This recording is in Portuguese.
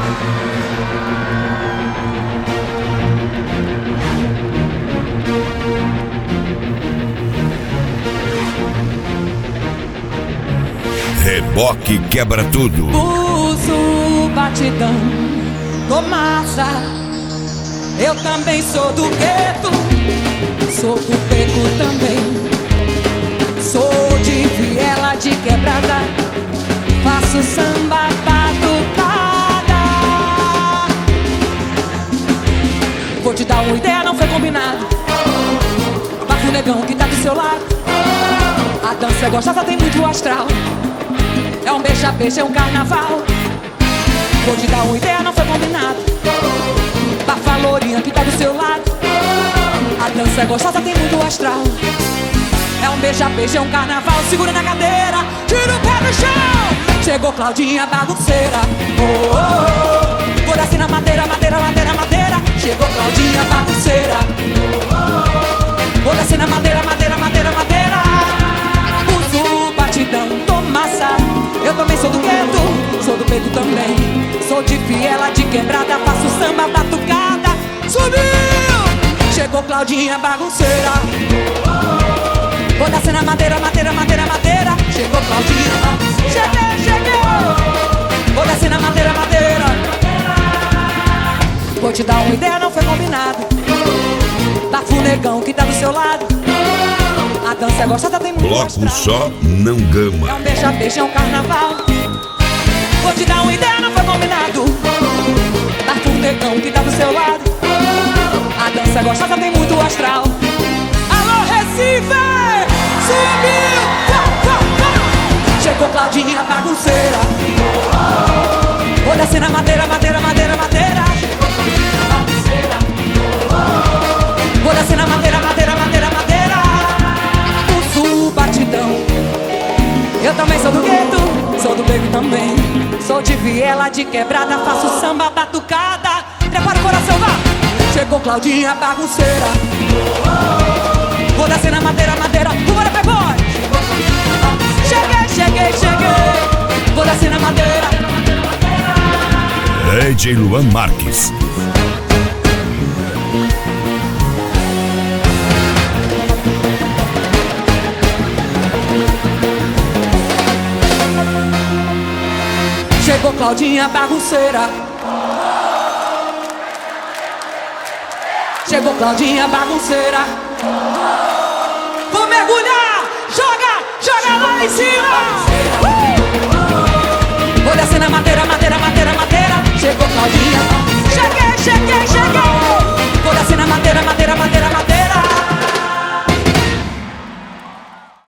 Reboque quebra tudo. Uso batidão, tô massa. Eu também sou do gueto, sou do beco também. Sou de viela, de quebrada, faço samba batucada. Vou te dar uma ideia, não foi combinado. Bafo negão que tá do seu lado. A dança é gostosa, tem muito astral. É um beija-beija, é um carnaval. Vou te dar uma ideia, não foi combinado. Bafa lourinha que tá do seu lado. A dança é gostosa, tem muito astral. É um beija-beija, é um carnaval. Segura na cadeira, tira o pé do chão. Chegou Claudinha bagunceira. Oh, oh, oh. Vou descer na madeira, madeira, madeira, madeira. Chegou Claudinha bagunceira. Oh, oh, oh. Vou descer na madeira, madeira, madeira, madeira. Uso batidão, tô massa. Eu também sou do gueto, sou do peito também. Sou de viela, de quebrada, faço samba batucada. Subiu! Chegou Claudinha bagunceira. Vou descer na madeira, madeira, madeira, madeira. Chegou Claudinha bagunceira. Cheguei, cheguei! Vou descer na madeira, madeira. Vou te dar uma ideia, não foi combinado. Bafo negão que tá do seu lado. A dança é gostosa, tem muito Bloco astral. só não gama. É um beija-beija, é um carnaval. Vou te dar uma ideia, não foi combinado. Bafo negão que tá do seu lado. A dança é gostosa, tem muito astral. Alô, Recife! Subiu! Chegou Claudinha bagunceira. Vou descer na madeira, madeira, madeira, madeira. Vou descer na madeira, madeira, madeira, madeira. Uso batidão. Eu também sou do gueto, sou do beco também. Sou de viela, de quebrada, faço samba batucada. Prepara o coração, vá! Chegou Claudinha bagunceira. Vou descer na madeira, madeira. Bora, playboy! Cheguei, cheguei, cheguei. Vou descer na madeira. DJ Luan Marques. Chegou Claudinha bagunceira. Chegou Claudinha bagunceira. Vou mergulhar, joga, joga lá em cima. Vou descer na madeira, madeira, madeira, madeira. Chegou Claudinha. Cheguei, cheguei, cheguei.